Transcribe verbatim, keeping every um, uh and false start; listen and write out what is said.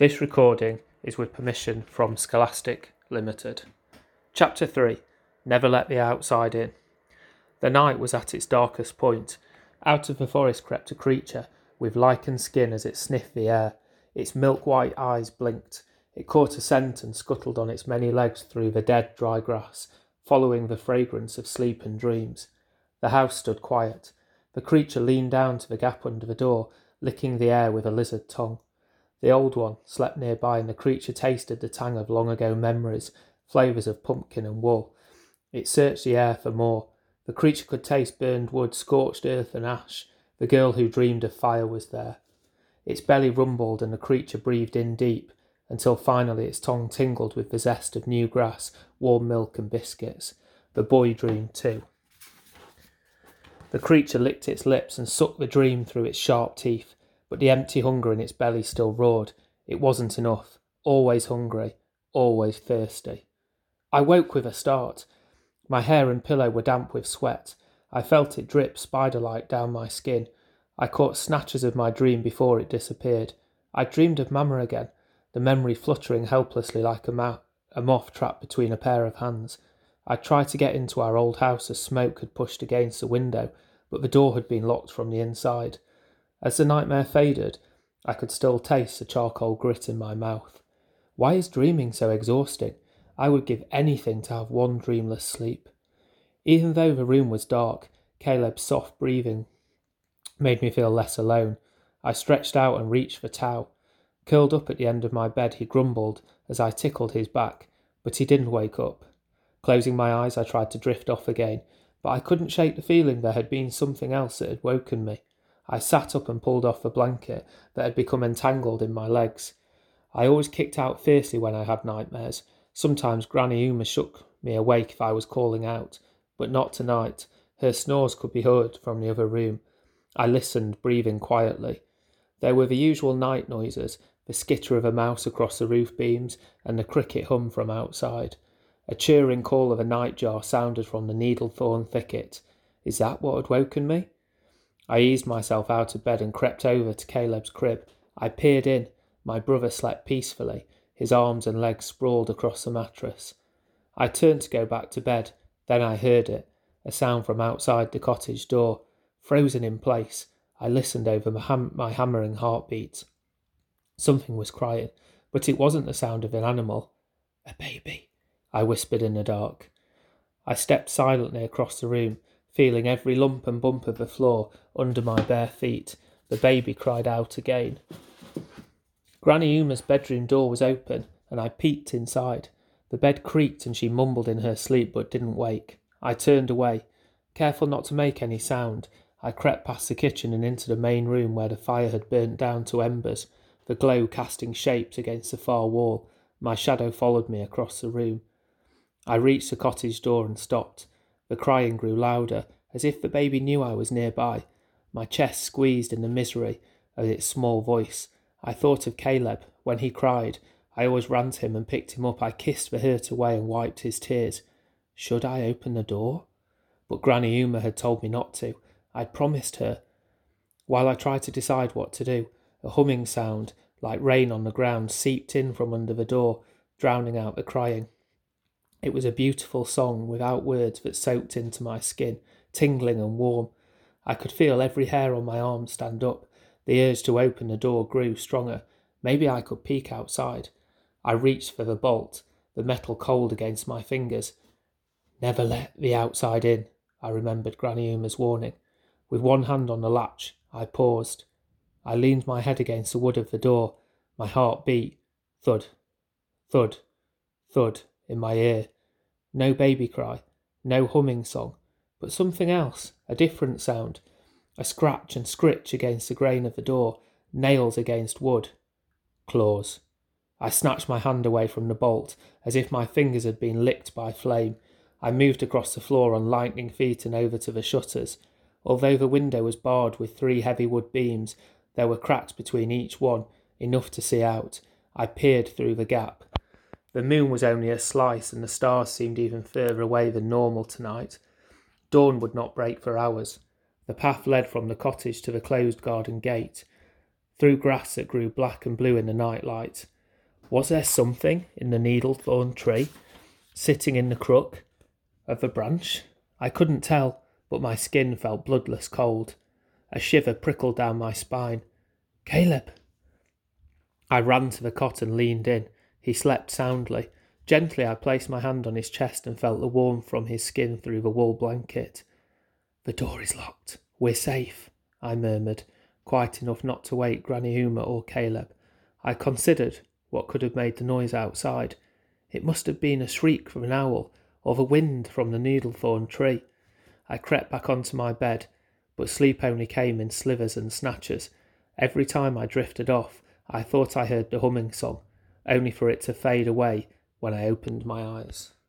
This recording is with permission from Scholastic Limited. Chapter three. Never Let the Outside In. The night was at its darkest point. Out of the forest crept a creature with lichened skin as it sniffed the air. Its milk-white eyes blinked. It caught a scent and scuttled on its many legs through the dead, dry grass, following the fragrance of sleep and dreams. The house stood quiet. The creature leaned down to the gap under the door, licking the air with a lizard tongue. The old one slept nearby, and the creature tasted the tang of long-ago memories, flavours of pumpkin and wool. It searched the air for more. The creature could taste burned wood, scorched earth and ash. The girl who dreamed of fire was there. Its belly rumbled, and the creature breathed in deep, until finally its tongue tingled with the zest of new grass, warm milk and biscuits. The boy dreamed too. The creature licked its lips and sucked the dream through its sharp teeth. But the empty hunger in its belly still roared. It wasn't enough. Always hungry. Always thirsty. I woke with a start. My hair and pillow were damp with sweat. I felt it drip spider-like down my skin. I caught snatches of my dream before it disappeared. I dreamed of Mama again, the memory fluttering helplessly like a, ma- a moth trapped between a pair of hands. I tried to get into our old house as smoke had pushed against the window, but the door had been locked from the inside. As the nightmare faded, I could still taste the charcoal grit in my mouth. Why is dreaming so exhausting? I would give anything to have one dreamless sleep. Even though the room was dark, Caleb's soft breathing made me feel less alone. I stretched out and reached for Tao. Curled up at the end of my bed, he grumbled as I tickled his back, but he didn't wake up. Closing my eyes, I tried to drift off again, but I couldn't shake the feeling there had been something else that had woken me. I sat up and pulled off the blanket that had become entangled in my legs. I always kicked out fiercely when I had nightmares. Sometimes Granny Uma shook me awake if I was calling out, but not tonight. Her snores could be heard from the other room. I listened, breathing quietly. There were the usual night noises, the skitter of a mouse across the roof beams and the cricket hum from outside. A churring call of a nightjar sounded from the needle-thorn thicket. Is that what had woken me? I eased myself out of bed and crept over to Caleb's crib. I peered in. My brother slept peacefully, his arms and legs sprawled across the mattress. I turned to go back to bed. Then I heard it, a sound from outside the cottage door. Frozen in place, I listened over my, ham- my hammering heartbeat. Something was crying, but it wasn't the sound of an animal. A baby, I whispered in the dark. I stepped silently across the room, feeling every lump and bump of the floor under my bare feet. The baby cried out again. Granny Uma's bedroom door was open, and I peeked inside. The bed creaked and she mumbled in her sleep but didn't wake. I turned away. Careful not to make any sound, I crept past the kitchen and into the main room where the fire had burnt down to embers, the glow casting shapes against the far wall. My shadow followed me across the room. I reached the cottage door and stopped. The crying grew louder, as if the baby knew I was nearby. My chest squeezed in the misery of its small voice. I thought of Caleb. When he cried, I always ran to him and picked him up. I kissed the hurt away and wiped his tears. Should I open the door? But Granny Uma had told me not to. I'd promised her. While I tried to decide what to do, a humming sound, like rain on the ground, seeped in from under the door, drowning out the crying. It was a beautiful song without words that soaked into my skin, tingling and warm. I could feel every hair on my arm stand up. The urge to open the door grew stronger. Maybe I could peek outside. I reached for the bolt, the metal cold against my fingers. Never let the outside in, I remembered Granny Uma's warning. With one hand on the latch, I paused. I leaned my head against the wood of the door. My heart beat. Thud, thud, thud in my ear. No baby cry, no humming song, but something else, a different sound. A scratch and scritch against the grain of the door, nails against wood. Claws. I snatched my hand away from the bolt, as if my fingers had been licked by flame. I moved across the floor on lightning feet and over to the shutters. Although the window was barred with three heavy wood beams, there were cracks between each one, enough to see out. I peered through the gap. The moon was only a slice, and the stars seemed even further away than normal tonight. Dawn would not break for hours. The path led from the cottage to the closed garden gate. through grass that grew black and blue in the night light. Was there something in the needle-thorn tree, sitting in the crook of a branch? I couldn't tell, but my skin felt bloodless cold. A shiver prickled down my spine. Caleb! I ran to the cot and leaned in. He slept soundly. Gently I placed my hand on his chest and felt the warmth from his skin through the wool blanket. The door is locked. We're safe, I murmured, quiet enough not to wake Granny Uma or Caleb. I considered what could have made the noise outside. It must have been a shriek from an owl, or the wind from the needle-thorn tree. I crept back onto my bed, but sleep only came in slivers and snatches. Every time I drifted off, I thought I heard the humming song, only for it to fade away when I opened my eyes.